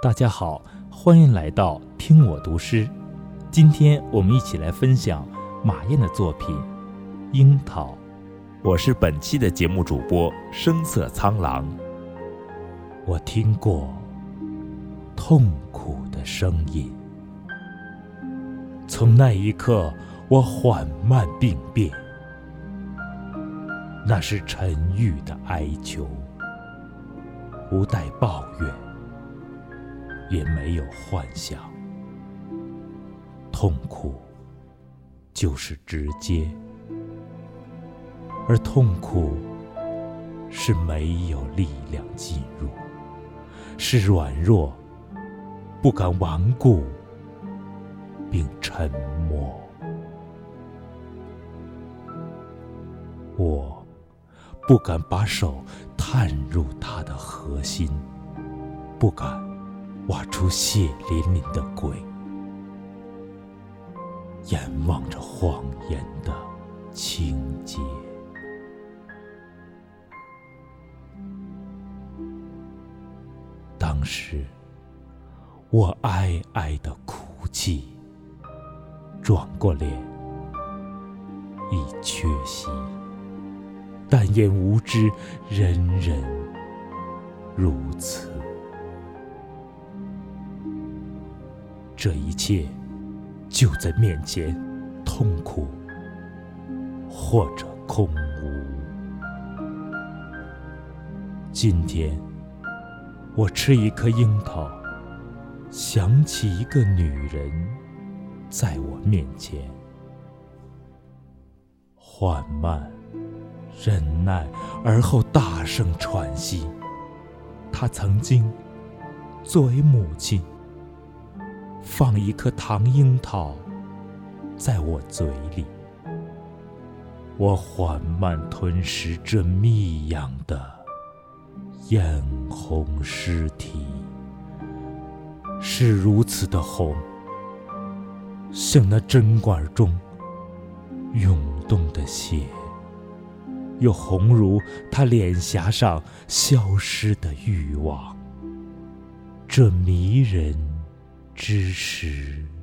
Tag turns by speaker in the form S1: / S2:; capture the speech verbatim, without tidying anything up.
S1: 大家好，欢迎来到听我读诗。今天我们一起来分享马燕的作品《樱桃》。
S2: 我是本期的节目主播声色苍狼。
S1: 我听过痛苦的声音，从那一刻我缓慢病变，那是沉郁的哀求，无带抱怨，也没有幻想。痛苦就是直接，而痛苦是没有力量进入，是软弱，不敢顽固，并沉默。我不敢把手探入它的核心，不敢挖出血淋淋的鬼，眼望着谎言的情节。当时我哀哀的哭泣，转过脸已缺席，但愿无知人人如此。这一切就在面前，痛苦或者空无。今天我吃一颗樱桃，想起一个女人在我面前，缓慢忍耐，而后大声喘息。她曾经作为母亲，放一颗糖樱桃在我嘴里，我缓慢吞食这蜜样的艳红尸体，是如此的红，像那针管中涌动的血，又红如他脸颊上消失的欲望。这迷人之时，